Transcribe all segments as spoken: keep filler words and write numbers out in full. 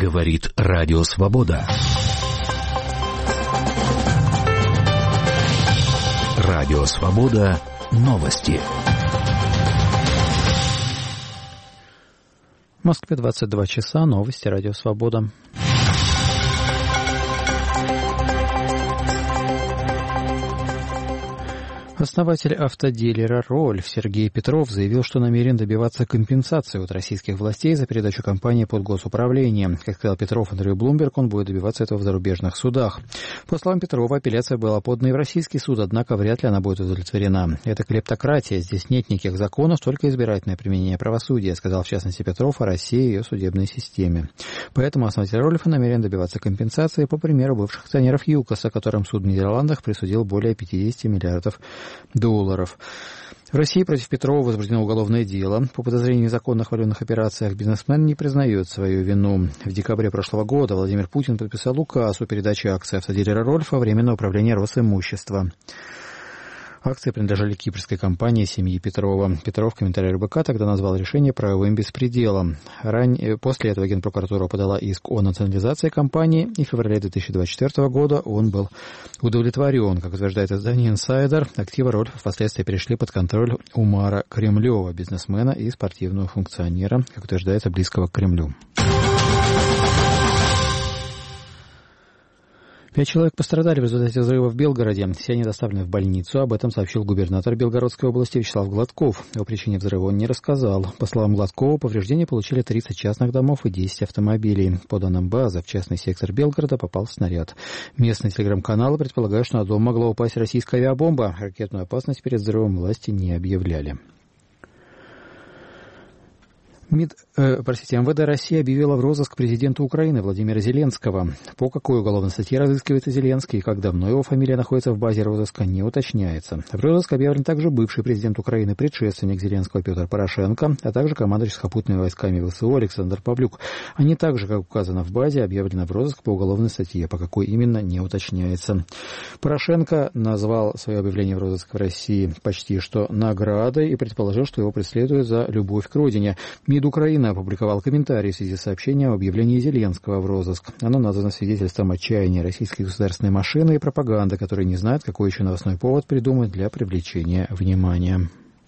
Говорит Радио Свобода. Радио Свобода. Новости. В Москве двадцать два часа. Новости Радио Свобода. Основатель автодилера «Рольф» Сергей Петров заявил, что намерен добиваться компенсации от российских властей за передачу компании под госуправление. Как сказал Петров в интервью Bloomberg, он будет добиваться этого в зарубежных судах. По словам Петрова, апелляция была подана и в российский суд, однако вряд ли она будет удовлетворена. Это клептократия, здесь нет никаких законов, только избирательное применение правосудия, сказал в частности Петров о России и ее судебной системе. Поэтому основатель «Рольфа» намерен добиваться компенсации по примеру бывших акционеров ЮКОСа, которым суд в Нидерландах присудил более пятьдесят миллиардов долларов. В России против Петрова возбуждено уголовное дело. По подозрению в незаконных валютных операциях бизнесмен не признает свою вину. В декабре прошлого года Владимир Путин подписал указ о передаче акций автодилера «Рольфа» Временного управления Росимущества. Акции принадлежали кипрской компании семьи Петрова. Петров в комментарии РБК тогда назвал решение правовым беспределом. Ран... После этого Генпрокуратура подала иск о национализации компании, и в феврале две тысячи двадцать четвёртого года он был удовлетворен. Как утверждает издание «Инсайдер», активы «Рольфа» впоследствии перешли под контроль Умара Кремлева, бизнесмена и спортивного функционера, как утверждается, близкого к Кремлю. Пять человек пострадали в результате взрыва в Белгороде. Все они доставлены в больницу. Об этом сообщил губернатор Белгородской области Вячеслав Гладков. О причине взрыва он не рассказал. По словам Гладкова, повреждения получили тридцать частных домов и десять автомобилей. По данным базы, в частный сектор Белгорода попал снаряд. Местные телеграм-каналы предполагают, что на дом могла упасть российская авиабомба. Ракетную опасность перед взрывом власти не объявляли. МИД, э, простите, МВД России объявила в розыск президента Украины Владимира Зеленского. По какой уголовной статье разыскивается Зеленский и как давно его фамилия находится в базе розыска, не уточняется. В розыск объявлен также бывший президент Украины, предшественник Зеленского Петр Порошенко, а также командующий сухопутными войсками ВСУ Александр Павлюк. Они также, как указано в базе, объявлены в розыск по уголовной статье, по какой именно не уточняется. Порошенко назвал свое объявление в розыск в России почти что наградой и предположил, что его преследуют за любовь к родине. МИД Украины опубликовал комментарий в связи с сообщением об объявлении Зеленского в розыск. Оно названо свидетельством отчаяния российской государственной машины и пропаганды, которые не знают, какой еще новостной повод придумать для привлечения внимания.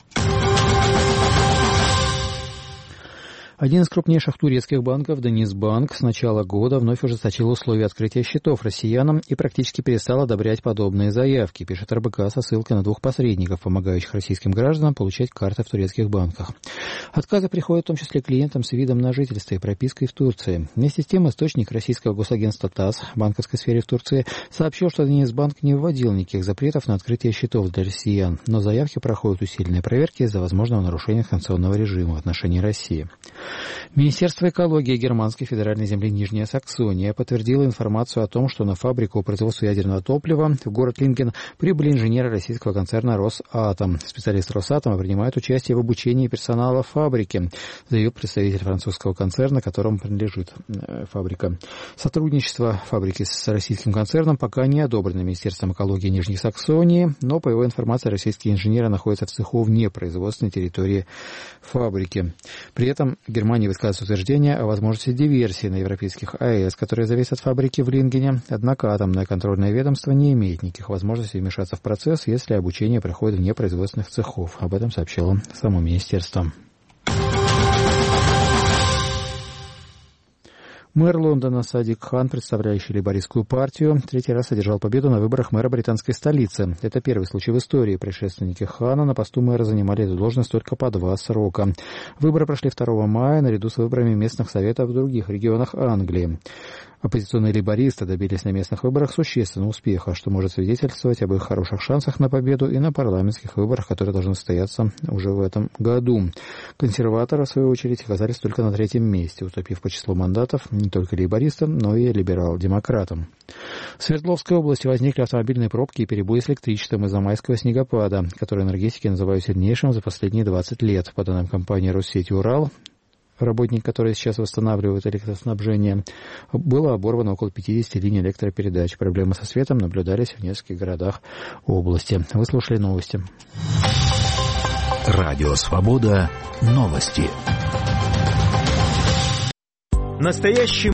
Один из крупнейших турецких банков, Денизбанк, с начала года вновь ужесточил условия открытия счетов россиянам и практически перестал одобрять подобные заявки, пишет РБК со ссылкой на двух посредников, помогающих российским гражданам получать карты в турецких банках. Отказы приходят в том числе клиентам с видом на жительство и пропиской в Турции. Вместе с тем, источник российского госагентства ТАСС в банковской сфере в Турции сообщил, что Денизбанк не вводил никаких запретов на открытие счетов для россиян, но заявки проходят усиленные проверки из-за возможного нарушения санкционного режима в отношении России. Министерство экологии Германской федеральной земли Нижняя Саксония подтвердило информацию о том, что на фабрику по производству ядерного топлива в город Линген прибыли инженеры российского концерна «Росатом». Специалисты «Росатома» принимают участие в обучении персонала фабрики, заявил представитель французского концерна, которому принадлежит фабрика. Сотрудничество фабрики с российским концерном пока не одобрено Министерством экологии Нижней Саксонии, но, по его информации, российские инженеры находятся в цеху вне производственной территории фабрики. При этом Германия высказывает утверждение о возможности диверсии на европейских АЭС, которые зависят от фабрики в Лингене. Однако атомное контрольное ведомство не имеет никаких возможностей вмешаться в процесс, если обучение проходит вне производственных цехов. Об этом сообщило само министерство. Мэр Лондона Садик Хан, представляющий лейбористскую партию, третий раз одержал победу на выборах мэра британской столицы. Это первый случай в истории. Предшественники Хана на посту мэра занимали эту должность только по два срока. Выборы прошли второго мая наряду с выборами местных советов в других регионах Англии. Оппозиционные лейбористы добились на местных выборах существенного успеха, что может свидетельствовать об их хороших шансах на победу и на парламентских выборах, которые должны состояться уже в этом году. Консерваторы, в свою очередь, оказались только на третьем месте, уступив по числу мандатов не только лейбористам, но и либерал-демократам. В Свердловской области возникли автомобильные пробки и перебои с электричеством из-за майского снегопада, который энергетики называют сильнейшим за последние двадцать лет. По данным компании Россети Урал, работник, который сейчас восстанавливает электроснабжение, было оборвано около пятидесяти линий электропередач. Проблемы со светом наблюдались в нескольких городах области. Вы слушали новости. Радио Свобода. Новости. Настоящий